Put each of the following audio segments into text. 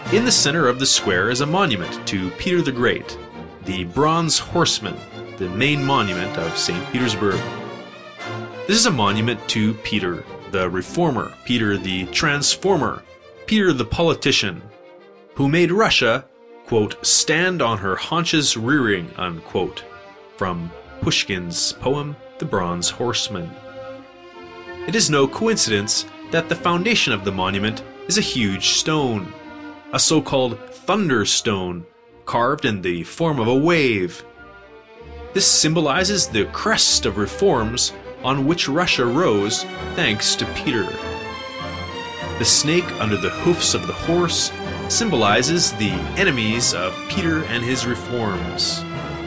In the center of the square is a monument to Peter the Great, the Bronze Horseman, the main monument of St. Petersburg. This is a monument to Peter the Reformer, Peter the Transformer, Peter the Politician, who made Russia, quote, stand on her haunches rearing, unquote, from Pushkin's poem The Bronze Horseman. It is no coincidence that the foundation of the monument is a huge stone, a so-called thunderstone, carved in the form of a wave. This symbolizes the crest of reforms on which Russia rose thanks to Peter. The snake under the hoofs of the horse symbolizes the enemies of Peter and his reforms.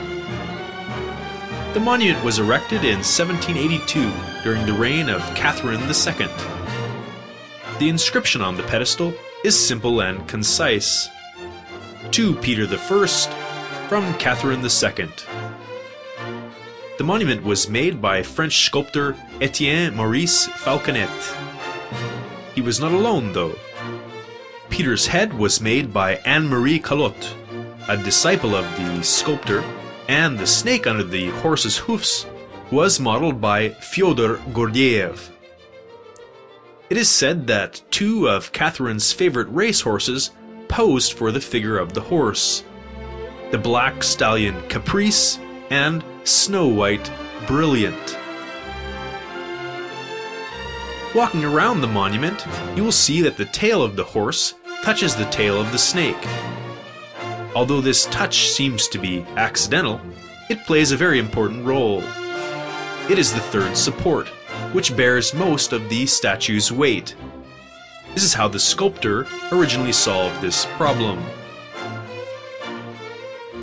The monument was erected in 1782 during the reign of Catherine II. The inscription on the pedestal is simple and concise. To Peter I, from Catherine II. The monument was made by French sculptor Etienne Maurice Falconet. He was not alone, though. Peter's head was made by Anne-Marie Calotte, a disciple of the sculptor, and the snake under the horse's hoofs was modeled by Fyodor Gurdjieff. It is said that two of Catherine's favorite racehorses posed for the figure of the horse, the black stallion Caprice and Snow White Brilliant. Walking around the monument, you will see that the tail of the horse touches the tail of the snake. Although this touch seems to be accidental, it plays a very important role. It is the third support, which bears most of the statue's weight. This is how the sculptor originally solved this problem.